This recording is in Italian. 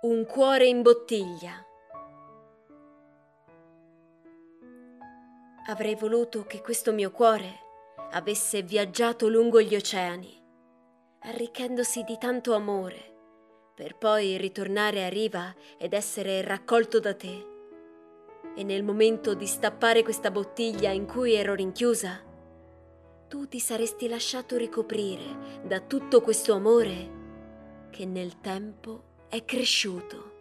Un cuore in bottiglia. Avrei voluto che questo mio cuore avesse viaggiato lungo gli oceani, arricchendosi di tanto amore, per poi ritornare a riva ed essere raccolto da te. E nel momento di stappare questa bottiglia in cui ero rinchiusa, tu ti saresti lasciato ricoprire da tutto questo amore che nel tempo è cresciuto.